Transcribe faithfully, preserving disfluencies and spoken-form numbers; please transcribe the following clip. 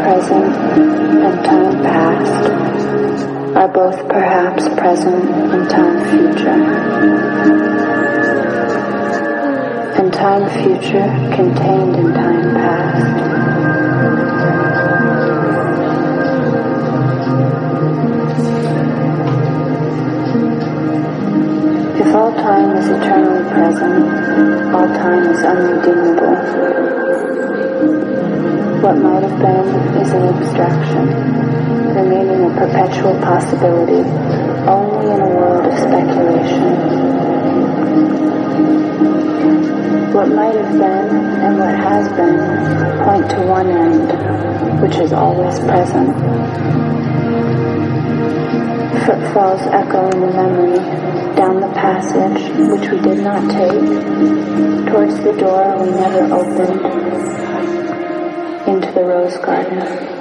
present and time past are both perhaps present in time future, and time future contained in time past. If all time is eternally present, all time is unredeemable. What might have been is an abstraction, remaining a perpetual possibility only in a world of speculation. What might have been and what has been point to one end, which is always present. Footfalls echo in the memory, down the passage which we did not take, towards the door we never opened, into the rose garden.